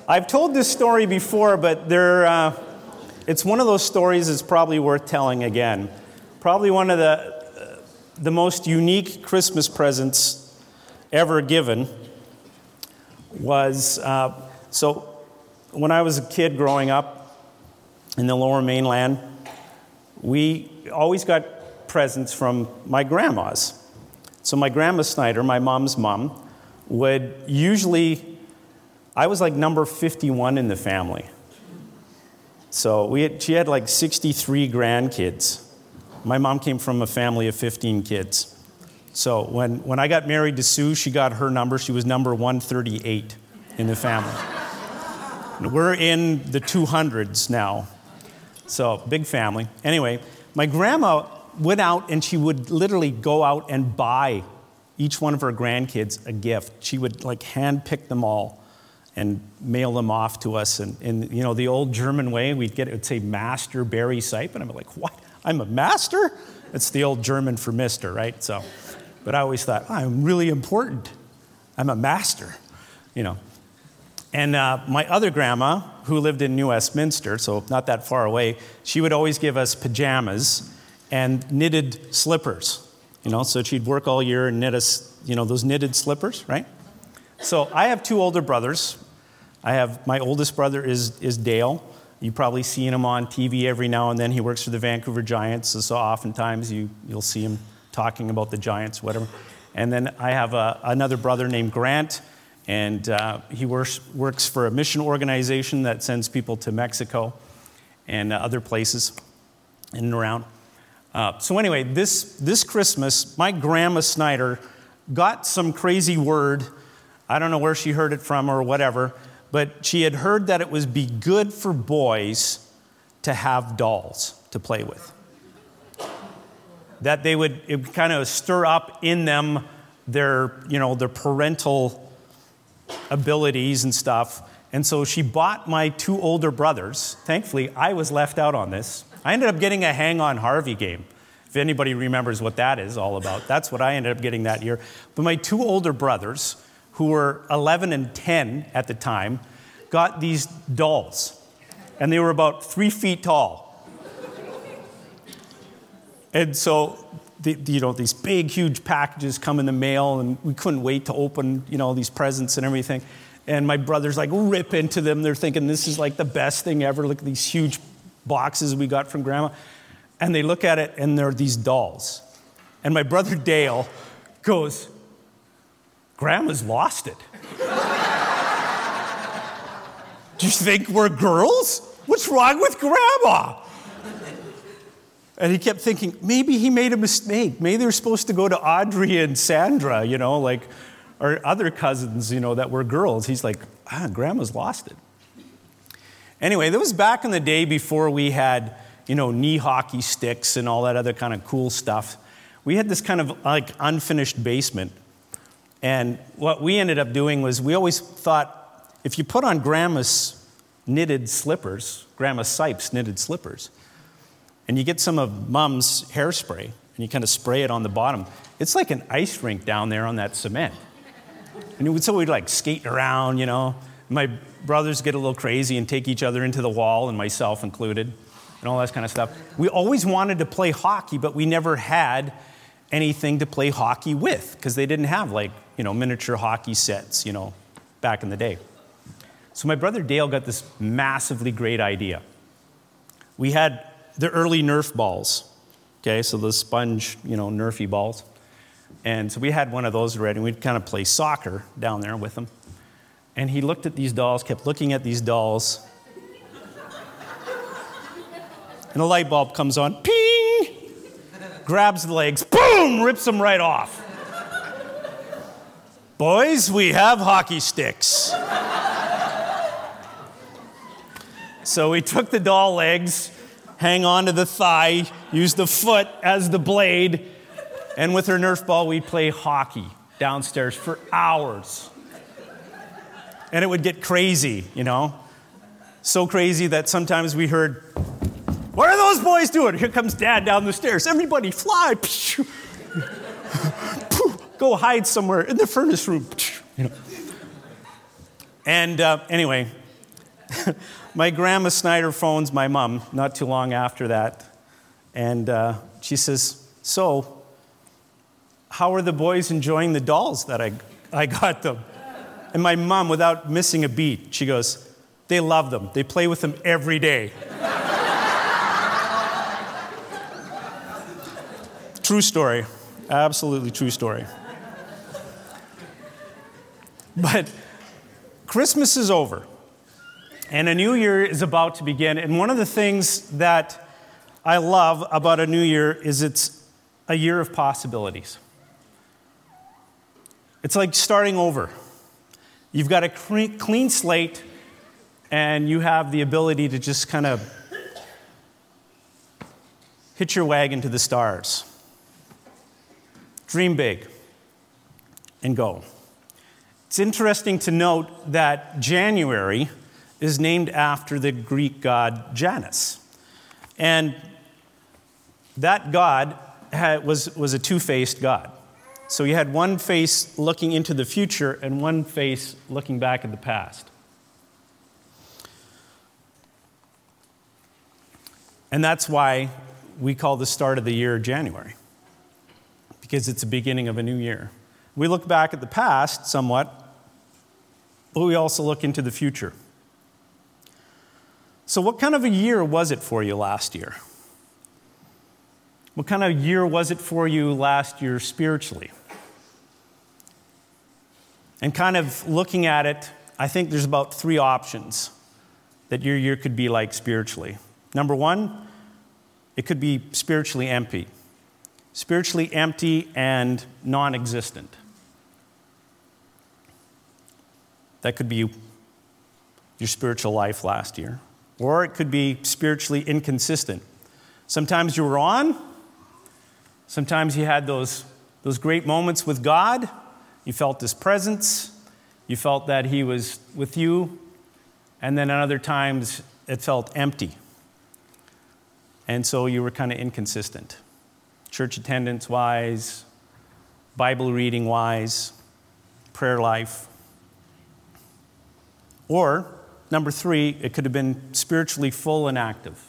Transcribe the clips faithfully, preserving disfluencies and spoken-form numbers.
I've told this story before, but there, uh, it's one of those stories that's probably worth telling again. Probably one of the, uh, the most unique Christmas presents ever given was, uh, so when I was a kid growing up in the Lower Mainland, we always got presents from my grandmas. So my grandma Snyder, my mom's mom, would usually, I was like number fifty-one in the family. So we had, she had like sixty-three grandkids. My mom came from a family of fifteen kids. So when, when I got married to Sue, she got her number. She was number one thirty-eight in the family. We're in the two hundreds now. So big family. Anyway, my grandma went out and she would literally go out and buy each one of her grandkids a gift. She would like hand pick them all and mail them off to us. And in, you know, the old German way, we'd get, it would say Master Barry Sipe. And I'm like, what? I'm a master? It's the old German for mister, right? So, but I always thought, oh, I'm really important. I'm a master, you know. And uh, my other grandma, who lived in New Westminster, so not that far away, she would always give us pajamas and knitted slippers, you know. So she'd work all year and knit us, you know, those knitted slippers, right? So I have two older brothers. I have, my oldest brother is is Dale. You've probably seen him on T V every now and then. He works for the Vancouver Giants, so, so oftentimes you, you'll see him talking about the Giants, whatever. And then I have a, another brother named Grant, and uh, he works, works for a mission organization that sends people to Mexico and uh, other places in and around. Uh, so anyway, this, this Christmas, my grandma Snyder got some crazy word. I don't know where she heard it from or whatever, but she had heard that it would be good for boys to have dolls to play with. That they would, it would kind of stir up in them their, you know, their parental abilities and stuff. And so she bought my two older brothers. Thankfully, I was left out on this. I ended up getting a Hang On Harvey game. If anybody remembers what that is all about, that's what I ended up getting that year. But my two older brothers, who were eleven and ten at the time, got these dolls. And they were about three feet tall. And so, the, you know, these big, huge packages come in the mail, and we couldn't wait to open, you know, these presents and everything. And my brothers, like, rip into them. They're thinking, this is, like, the best thing ever. Look at these huge boxes we got from Grandma. And they look at it, and there are these dolls. And my brother Dale goes, Grandma's lost it. Do you think we're girls? What's wrong with Grandma? And he kept thinking, maybe he made a mistake. Maybe they were supposed to go to Audrey and Sandra, you know, like our other cousins, you know, that were girls. He's like, ah, Grandma's lost it. Anyway, that was back in the day before we had, you know, knee hockey sticks and all that other kind of cool stuff. We had this kind of like unfinished basement. And what we ended up doing was we always thought, if you put on Grandma's knitted slippers, Grandma Sipes knitted slippers, and you get some of Mom's hairspray, and you kind of spray it on the bottom, it's like an ice rink down there on that cement. And so we'd like skate around, you know. My brothers get a little crazy and take each other into the wall, and myself included, and all that kind of stuff. We always wanted to play hockey, but we never had anything to play hockey with, because they didn't have like, you know, miniature hockey sets, you know, back in the day. So my brother Dale got this massively great idea. We had the early Nerf balls, okay, so the sponge, you know, Nerfy balls. And so we had one of those already, and we'd kind of play soccer down there with them. And he looked at these dolls, kept looking at these dolls, and a light bulb comes on, ping, grabs the legs, boom, rips them right off. Boys, we have hockey sticks. So we took the doll legs, hang on to the thigh, use the foot as the blade, and with her Nerf ball, we'd play hockey downstairs for hours. And it would get crazy, you know? So crazy that sometimes we heard, what are those boys doing? Here comes Dad down the stairs. Everybody fly. Go hide somewhere in the furnace room. You know? And uh, anyway, my grandma Snyder phones my mom not too long after that. And uh, she says, so, how are the boys enjoying the dolls that I, I got them? And my mom, without missing a beat, she goes, they love them. They play with them every day. True story. Absolutely true story. But Christmas is over, and a new year is about to begin. And one of the things that I love about a new year is it's a year of possibilities. It's like starting over. You've got a clean slate, and you have the ability to just kind of hitch your wagon to the stars. Dream big and go. It's interesting to note that January is named after the Greek god Janus. And that god had, was, was a two-faced god. So you had one face looking into the future and one face looking back at the past. And that's why we call the start of the year January, because it's the beginning of a new year. We look back at the past somewhat, but we also look into the future. So what kind of a year was it for you last year? What kind of year was it for you last year spiritually? And kind of looking at it, I think there's about three options that your year could be like spiritually. Number one, it could be spiritually empty. Spiritually empty and non-existent. That could be your spiritual life last year. Or it could be spiritually inconsistent. Sometimes you were on. Sometimes you had those, those great moments with God. You felt His presence. You felt that He was with you. And then at other times, it felt empty. And so you were kind of inconsistent. Church attendance-wise, Bible reading-wise, prayer life. Or, number three, it could have been spiritually full and active.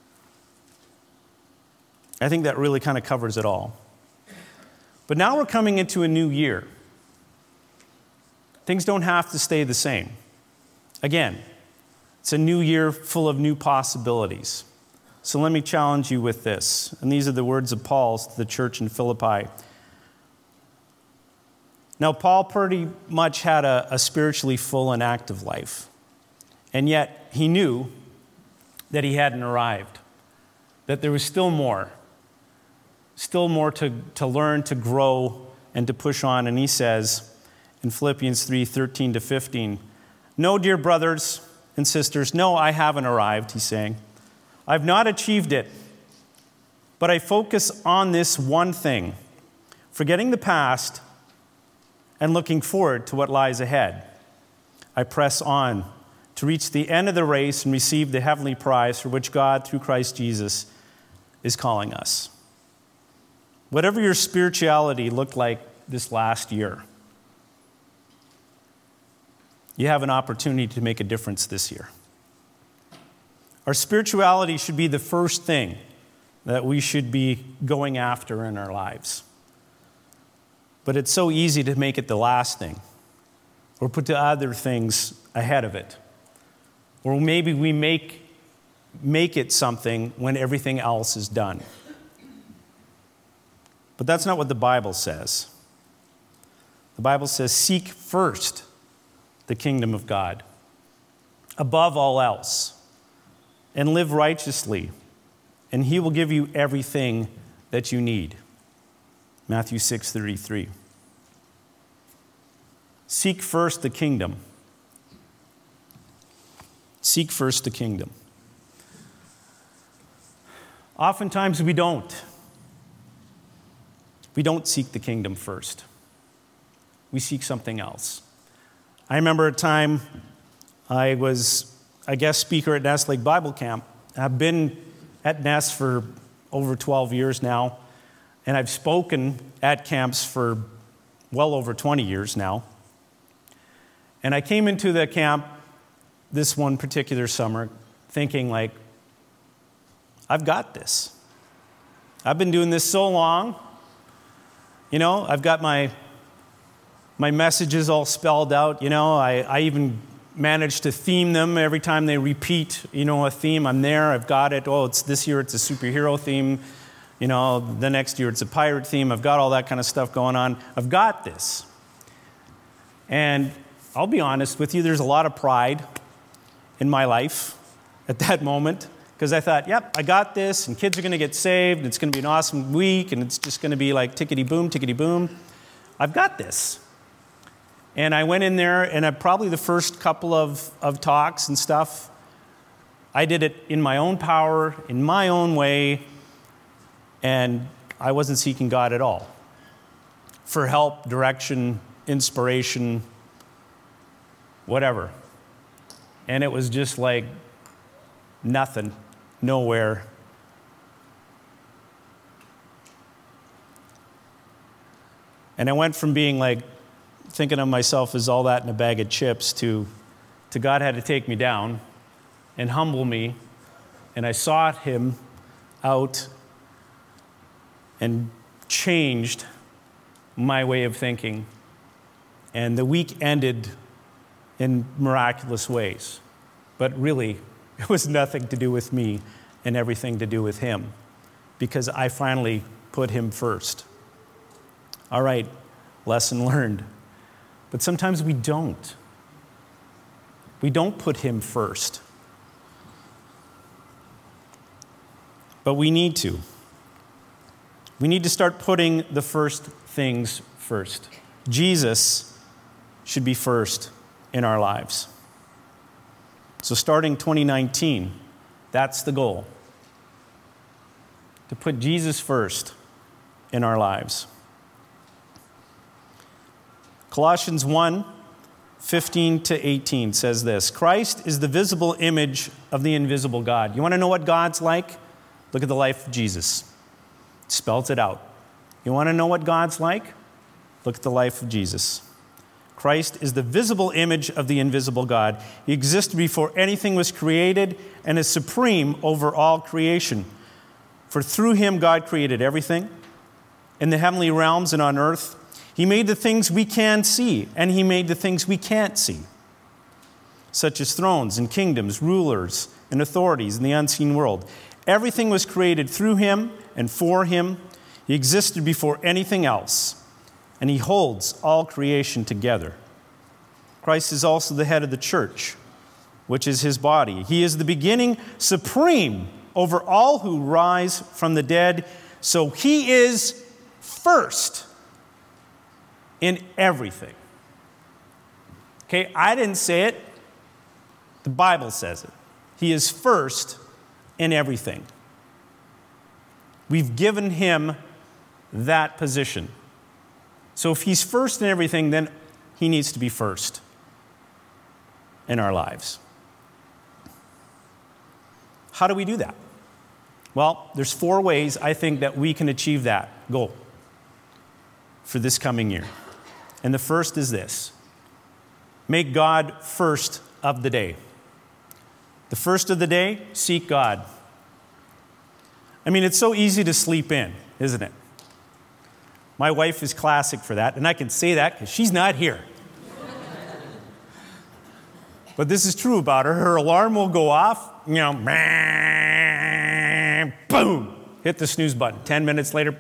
I think that really kind of covers it all. But now we're coming into a new year. Things don't have to stay the same. Again, it's a new year full of new possibilities. So let me challenge you with this. And these are the words of Paul to the church in Philippi. Now, Paul pretty much had a, a spiritually full and active life. And yet, he knew that he hadn't arrived, that there was still more, still more to, to learn, to grow, and to push on. And he says in Philippians three, thirteen to fifteen, no, dear brothers and sisters, no, I haven't arrived, he's saying. I've not achieved it, but I focus on this one thing, forgetting the past and looking forward to what lies ahead. I press on to reach the end of the race and receive the heavenly prize for which God, through Christ Jesus, is calling us. Whatever your spirituality looked like this last year, you have an opportunity to make a difference this year. Our spirituality should be the first thing that we should be going after in our lives. But it's so easy to make it the last thing, or put the other things ahead of it. Or maybe we make, make it something when everything else is done. But that's not what the Bible says. The Bible says, seek first the kingdom of God above all else, and live righteously, and He will give you everything that you need. Matthew six thirty-three. Seek first the kingdom. Seek first the kingdom. Oftentimes we don't. We don't seek the kingdom first. We seek something else. I remember a time I was a guest speaker at Nest Lake Bible Camp. I've been at Nest for over twelve years now, and I've spoken at camps for well over twenty years now. And I came into the camp, this one particular summer thinking like, I've got this. I've been doing this so long. You know, I've got my my messages all spelled out. You know, I, I even managed to theme them every time they repeat, you know, a theme. I'm there, I've got it. Oh, it's this year it's a superhero theme. You know, the next year it's a pirate theme. I've got all that kind of stuff going on. I've got this. And I'll be honest with you, there's a lot of pride in my life at that moment, because I thought, yep, I got this, and kids are going to get saved, and it's going to be an awesome week, and it's just going to be like tickety-boom, tickety-boom. I've got this. And I went in there, and I, probably the first couple of, of talks and stuff, I did it in my own power, in my own way, and I wasn't seeking God at all for help, direction, inspiration, whatever. And it was just like nothing, nowhere. And I went from being like, thinking of myself as all that in a bag of chips to, to God had to take me down and humble me. And I sought him out and changed my way of thinking. And the week ended in miraculous ways. But really, it was nothing to do with me and everything to do with him, because I finally put him first. All right, lesson learned. But sometimes we don't. We don't put him first. But we need to. We need to start putting the first things first. Jesus should be first in our lives. So starting twenty nineteen, that's the goal. To put Jesus first in our lives. Colossians one, fifteen to eighteen says this: Christ is the visible image of the invisible God. You want to know what God's like? Look at the life of Jesus. It spells it out. You want to know what God's like? Look at the life of Jesus. Christ is the visible image of the invisible God. He existed before anything was created and is supreme over all creation. For through him God created everything in the heavenly realms and on earth. He made the things we can see, and he made the things we can't see, such as thrones and kingdoms, rulers and authorities in the unseen world. Everything was created through him and for him. He existed before anything else, and he holds all creation together. Christ is also the head of the church, which is his body. He is the beginning, supreme over all who rise from the dead. So he is first in everything. Okay, I didn't say it. The Bible says it. He is first in everything. We've given him that position. So if he's first in everything, then he needs to be first in our lives. How do we do that? Well, there's four ways I think that we can achieve that goal for this coming year. And the first is this: make God first of the day. The first of the day, seek God. I mean, it's so easy to sleep in, isn't it? My wife is classic for that, and I can say that because she's not here. But this is true about her. Her alarm will go off, you know, boom, hit the snooze button. Ten minutes later,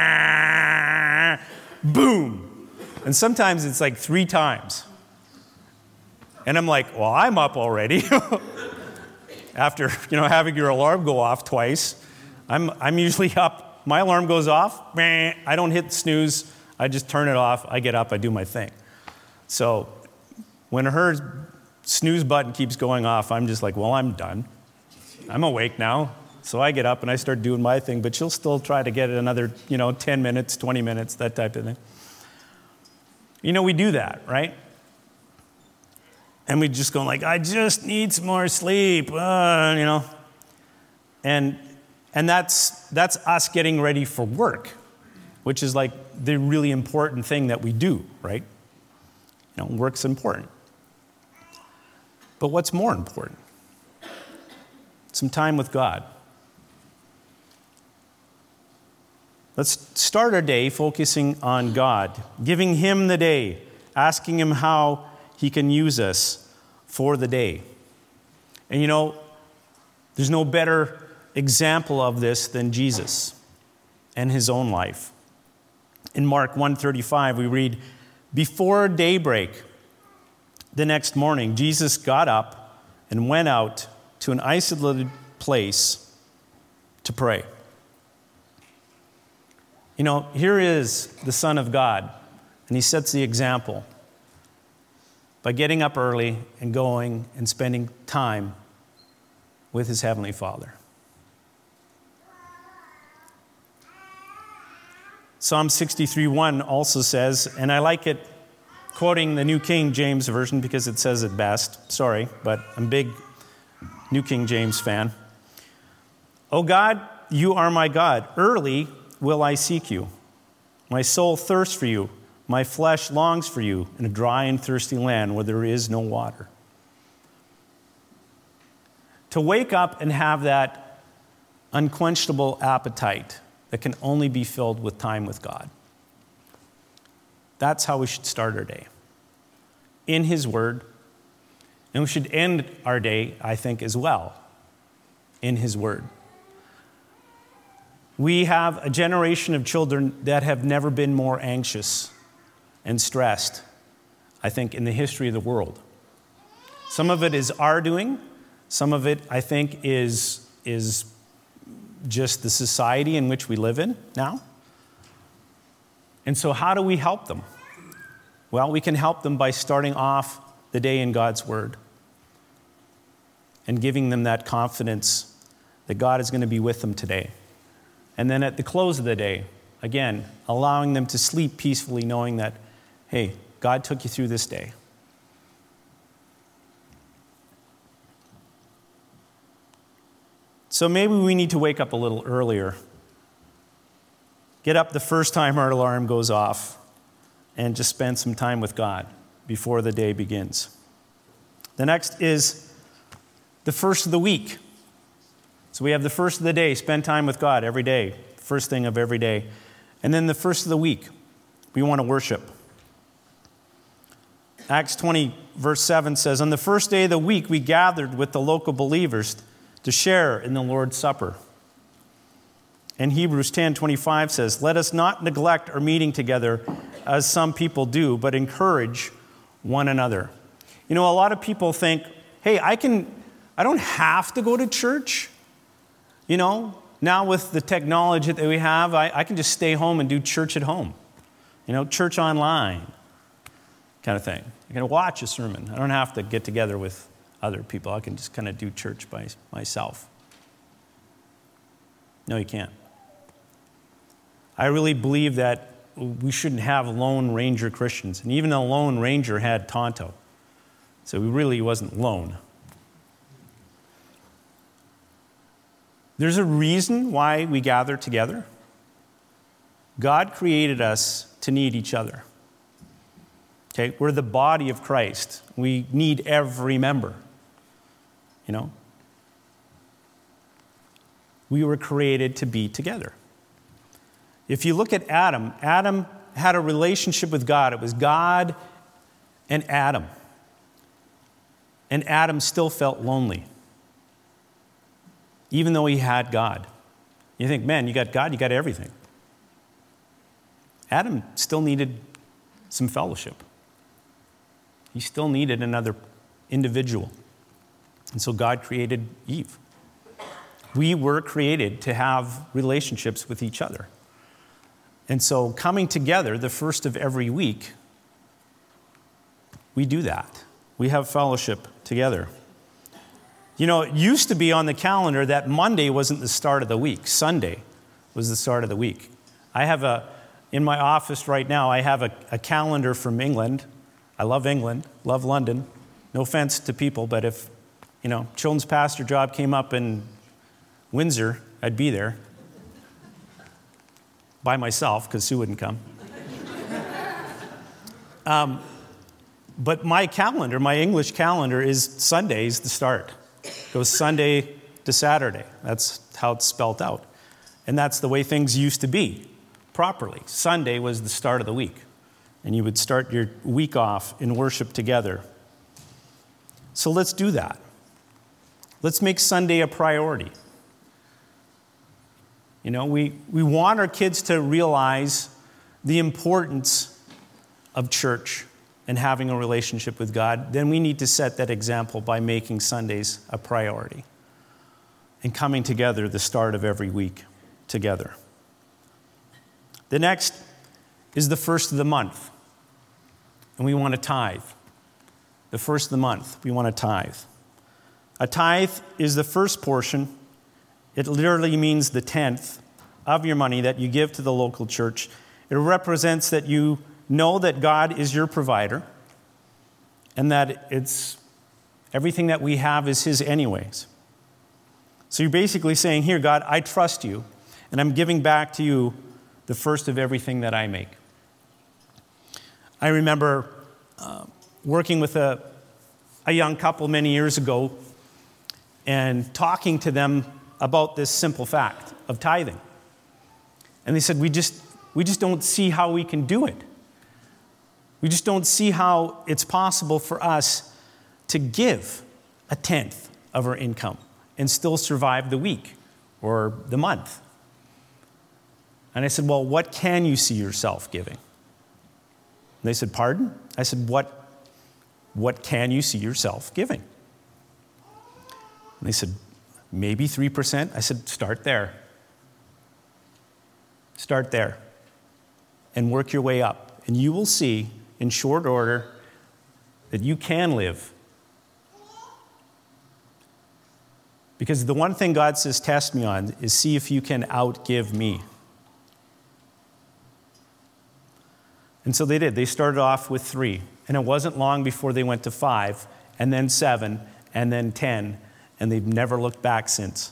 boom. And sometimes it's like three times. And I'm like, well, I'm up already. After, you know, having your alarm go off twice, I'm I'm usually up. My alarm goes off. I don't hit snooze. I just turn it off. I get up. I do my thing. So when her snooze button keeps going off, I'm just like, well, I'm done. I'm awake now. So I get up and I start doing my thing. But she'll still try to get it another, you know, ten minutes, twenty minutes, that type of thing. You know, we do that, right? And we just go like, I just need some more sleep, uh, you know. And and that's that's us getting ready for work, which is like the really important thing that we do, right? You know, work's important. But what's more important? Some time with God. Let's start our day focusing on God, giving Him the day, asking Him how He can use us for the day. And you know, there's no better example of this than Jesus and His own life. In Mark one thirty-five, we read, "Before daybreak the next morning, Jesus got up and went out to an isolated place to pray." You know, here is the Son of God, and He sets the example by getting up early and going and spending time with His Heavenly Father. Psalm sixty-three one also says, and I like it quoting the New King James Version because it says it best. Sorry, but I'm a big New King James fan. "O God, you are my God. Early will I seek you. My soul thirsts for you. My flesh longs for you in a dry and thirsty land where there is no water." To wake up and have that unquenchable appetite that can only be filled with time with God. That's how we should start our day. In His Word. And we should end our day, I think, as well, in His Word. We have a generation of children that have never been more anxious and stressed, I think, in the history of the world. Some of it is our doing. Some of it, I think, is, is just the society in which we live in now. And so how do we help them? Well, we can help them by starting off the day in God's Word and giving them that confidence that God is going to be with them today. And then at the close of the day, again, allowing them to sleep peacefully knowing that, hey, God took you through this day. So maybe we need to wake up a little earlier. Get up the first time our alarm goes off and just spend some time with God before the day begins. The next is the first of the week. So we have the first of the day, spend time with God every day, first thing of every day. And then the first of the week, we want to worship. Acts twenty, verse seven says, "On the first day of the week, we gathered with the local believers to share in the Lord's Supper." And Hebrews ten twenty-five says, "Let us not neglect our meeting together as some people do, but encourage one another." You know, a lot of people think, hey, I can, I don't have to go to church. You know, now with the technology that we have, I, I can just stay home and do church at home. You know, church online kind of thing. I can watch a sermon. I don't have to get together with other people. I can just kind of do church by myself. No, you can't. I really believe that we shouldn't have Lone Ranger Christians. And even the Lone Ranger had Tonto. So he really wasn't lone. There's a reason why we gather together. God created us to need each other. Okay, we're the body of Christ. We need every member. You know? We were created to be together. If you look at Adam, Adam had a relationship with God. It was God and Adam. And Adam still felt lonely, even though he had God. You think, man, you got God, you got everything. Adam still needed some fellowship. He still needed another individual. And so God created Eve. We were created to have relationships with each other. And so coming together the first of every week, we do that. We have fellowship together. You know, it used to be on the calendar that Monday wasn't the start of the week. Sunday was the start of the week. I have a, in my office right now, I have a, a calendar from England. I love England, love London. No offense to people, but if, you know, children's pastor job came up in Windsor, I'd be there. By myself, because Sue wouldn't come. um, But my calendar, my English calendar, is Sundays the start. It goes Sunday to Saturday. That's how it's spelt out. And that's the way things used to be, properly. Sunday was the start of the week. And you would start your week off in worship together. So let's do that. Let's make Sunday a priority. You know, we, we want our kids to realize the importance of church and having a relationship with God. Then we need to set that example by making Sundays a priority and coming together the start of every week together. The next is the first of the month, and we want to tithe. The first of the month, we want to tithe. A tithe is the first portion. It literally means the tenth of your money that you give to the local church. It represents that you know that God is your provider and that it's everything that we have is His anyways. So you're basically saying, here, God, I trust you, and I'm giving back to you the first of everything that I make. I remember uh, working with a, a young couple many years ago and talking to them about this simple fact of tithing. And they said, we just, we just don't see how we can do it. We just don't see how it's possible for us to give a tenth of our income and still survive the week or the month. And I said, well, what can you see yourself giving? And they said, pardon? I said, what, what can you see yourself giving? And they said, maybe three percent. I said, start there. Start there and work your way up. And you will see in short order that you can live. Because the one thing God says, test me on, is see if you can outgive me. And so they did. They started off with three. And it wasn't long before they went to five, and then seven, and then ten. And they've never looked back since.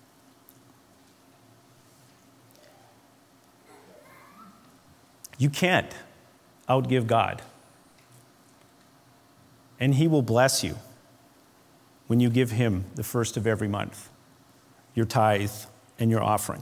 You can't outgive God. And He will bless you when you give Him the first of every month, your tithe and your offering.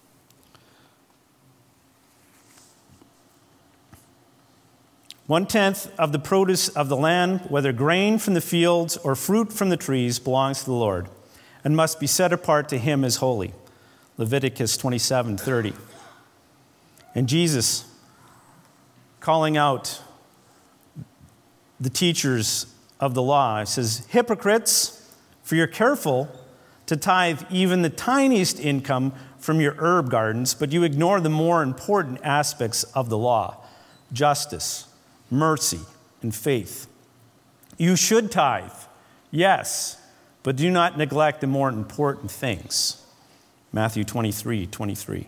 One-tenth of the produce of the land, whether grain from the fields or fruit from the trees, belongs to the Lord and must be set apart to Him as holy. Leviticus twenty-seven thirty. And Jesus, calling out the teachers of the law, says, hypocrites, for you're careful to tithe even the tiniest income from your herb gardens, but you ignore the more important aspects of the law: justice, mercy, and faith. You should tithe, yes, but do not neglect the more important things. Matthew twenty-three twenty-three.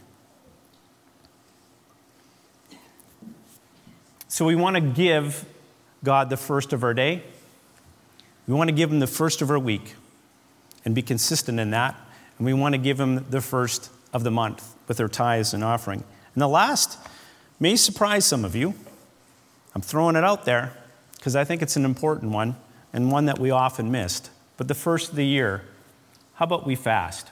So we want to give God the first of our day. We want to give Him the first of our week and be consistent in that. And we want to give Him the first of the month with our tithes and offering. And the last may surprise some of you. I'm throwing it out there because I think it's an important one and one that we often missed. But the first of the year, how about we fast?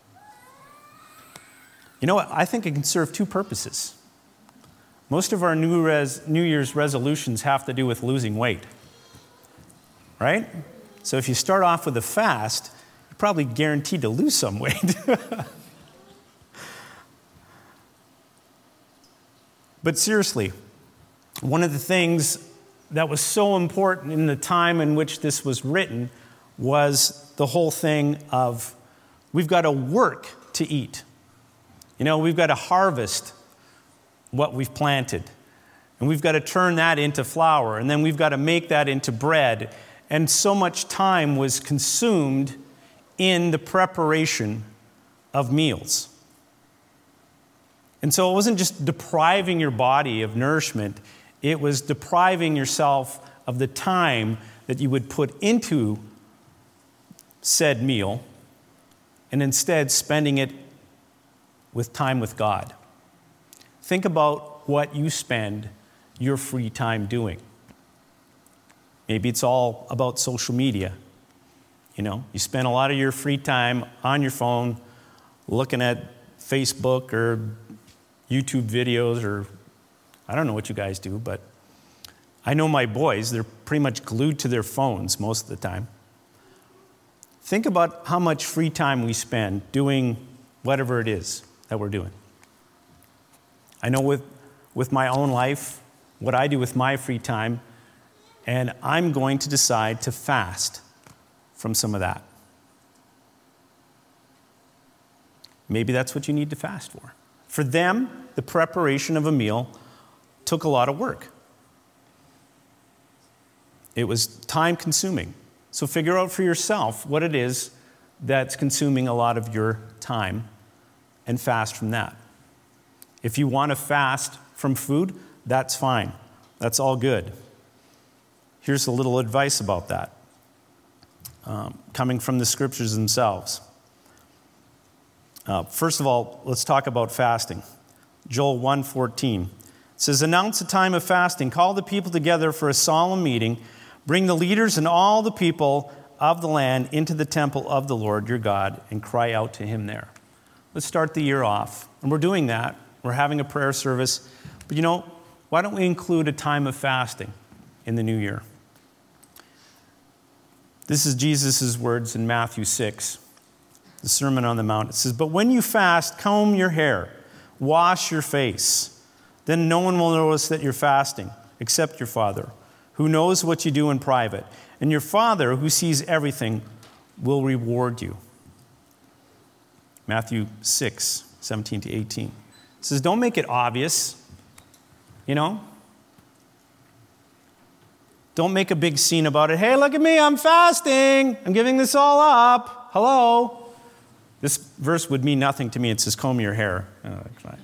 You know what? I think it can serve two purposes. Most of our New, res, New Year's resolutions have to do with losing weight, right? So if you start off with a fast, you're probably guaranteed to lose some weight. But seriously, one of the things that was so important in the time in which this was written was the whole thing of we've got to work to eat. You know, we've got to harvest what we've planted. And we've got to turn that into flour. And then we've got to make that into bread. And so much time was consumed in the preparation of meals. And so it wasn't just depriving your body of nourishment. It was depriving yourself of the time that you would put into said meal and instead spending it with time with God. Think about what you spend your free time doing. Maybe it's all about social media. You know, you spend a lot of your free time on your phone looking at Facebook or YouTube videos, or I don't know what you guys do, but I know my boys, they're pretty much glued to their phones most of the time. Think about how much free time we spend doing whatever it is that we're doing. I know with, with my own life, what I do with my free time, and I'm going to decide to fast from some of that. Maybe that's what you need to fast for. For them, the preparation of a meal took a lot of work. It was time consuming. So figure out for yourself what it is that's consuming a lot of your time and fast from that. If you want to fast from food, that's fine. That's all good. Here's a little advice about that, um, coming from the scriptures themselves. Uh, first of all, let's talk about fasting. Joel one fourteen says, "Announce a time of fasting. Call the people together for a solemn meeting. Bring the leaders and all the people of the land into the temple of the Lord your God and cry out to him there." Let's start the year off. And we're doing that. We're having a prayer service. But you know, why don't we include a time of fasting in the new year? This is Jesus' words in Matthew six, the Sermon on the Mount. It says, "But when you fast, comb your hair, wash your face. Then no one will notice that you're fasting, except your Father, who knows what you do in private. And your Father, who sees everything, will reward you." Matthew six, seventeen to eighteen. It says, don't make it obvious, you know? Don't make a big scene about it. Hey, look at me, I'm fasting. I'm giving this all up. Hello. This verse would mean nothing to me. It says, comb your hair. Oh,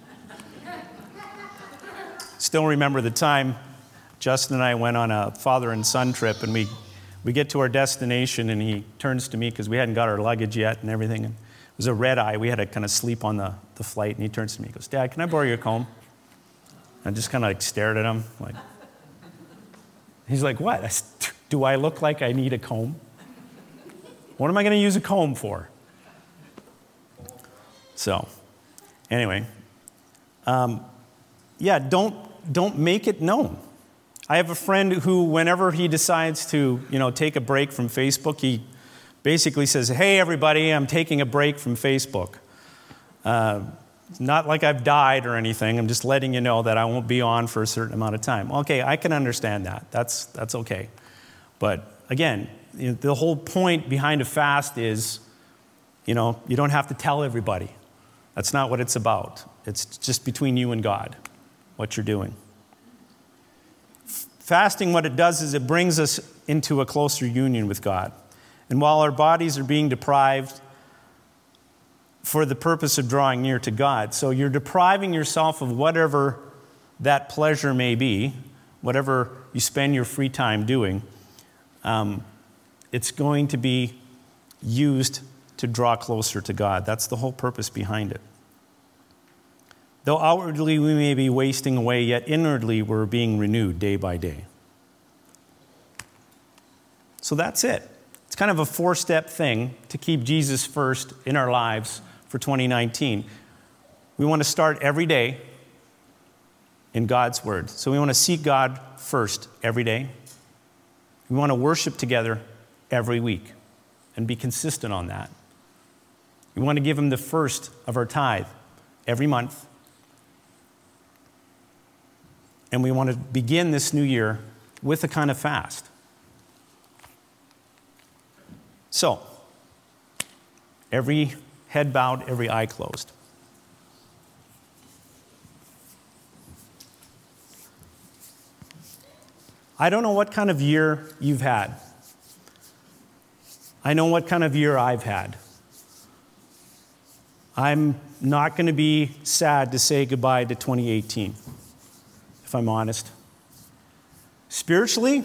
still remember the time Justin and I went on a father and son trip, and we, we get to our destination, and he turns to me because we hadn't got our luggage yet and everything. And it was a red eye. We had to kind of sleep on the, the flight, and he turns to me and goes, "Dad, can I borrow your comb?" And I just kind of like stared at him. Like, he's like, "What? I, do I look like I need a comb? What am I going to use a comb for?" So, anyway, um, yeah, don't don't make it known. I have a friend who, whenever he decides to, you know, take a break from Facebook, he basically says, "Hey, everybody, I'm taking a break from Facebook. Uh, not like I've died or anything. I'm just letting you know that I won't be on for a certain amount of time." Okay, I can understand that. That's that's okay. But again, you know, the whole point behind a fast is, you know, you don't have to tell everybody. That's not what it's about. It's just between you and God, what you're doing. Fasting, what it does is it brings us into a closer union with God. And while our bodies are being deprived for the purpose of drawing near to God, so you're depriving yourself of whatever that pleasure may be, whatever you spend your free time doing, um, it's going to be used to draw closer to God. That's the whole purpose behind it. Though outwardly we may be wasting away, yet inwardly we're being renewed day by day. So that's it. It's kind of a four-step thing to keep Jesus first in our lives for twenty nineteen. We want to start every day in God's Word. So we want to seek God first every day. We want to worship together every week and be consistent on that. We want to give Him the first of our tithe every month. And we want to begin this new year with a kind of fast. So, every head bowed, every eye closed. I don't know what kind of year you've had. I know what kind of year I've had. I'm not going to be sad to say goodbye to twenty eighteen. If I'm honest. Spiritually,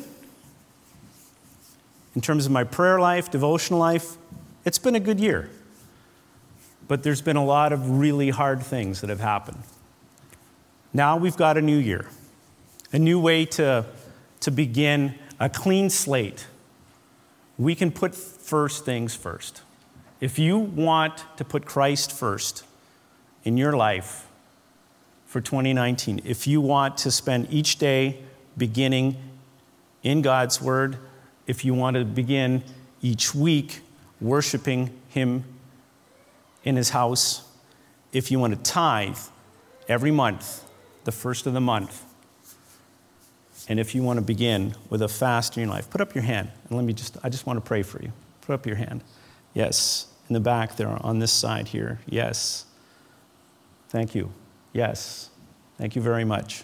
in terms of my prayer life, devotional life, it's been a good year. But there's been a lot of really hard things that have happened. Now we've got a new year, a new way to, to begin a clean slate. We can put first things first. If you want to put Christ first in your life for twenty nineteen, if you want to spend each day beginning in God's Word, if you want to begin each week worshiping Him in His house, if you want to tithe every month, the first of the month, and if you want to begin with a fast in your life, put up your hand. And let me just, I just want to pray for you. Put up your hand. Yes. In the back there, on this side here. Yes. Thank you. Yes. Thank you very much.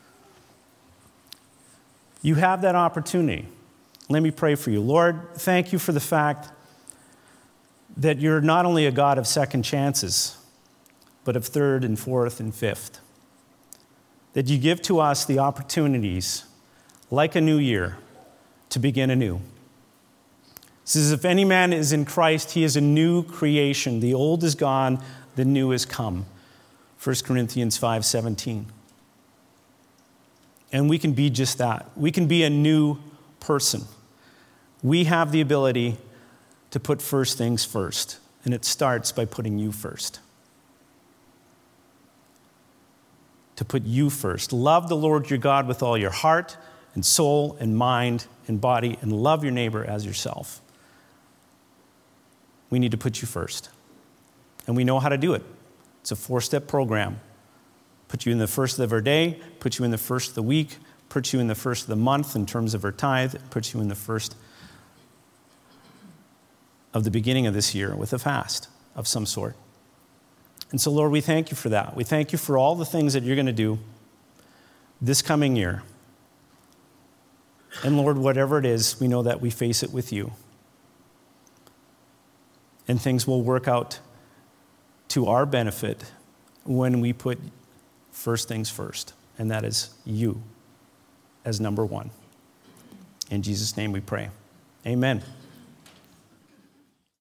You have that opportunity. Let me pray for you. Lord, thank you for the fact that you're not only a God of second chances, but of third and fourth and fifth. That you give to us the opportunities, like a new year, to begin anew. It says, if any man is in Christ, he is a new creation. The old is gone, the new is come. First Corinthians five seventeen. And we can be just that. We can be a new person. We have the ability to put first things first. And it starts by putting you first. To put you first. Love the Lord your God with all your heart and soul and mind and body, and love your neighbor as yourself. We need to put you first. And we know how to do it. It's a four-step program. Put you in the first of our day, put you in the first of the week, put you in the first of the month in terms of our tithe, put you in the first of the beginning of this year with a fast of some sort. And so, Lord, we thank you for that. We thank you for all the things that you're going to do this coming year. And Lord, whatever it is, we know that we face it with you. And things will work out to our benefit when we put first things first. And that is you as number one. In Jesus' name we pray. Amen.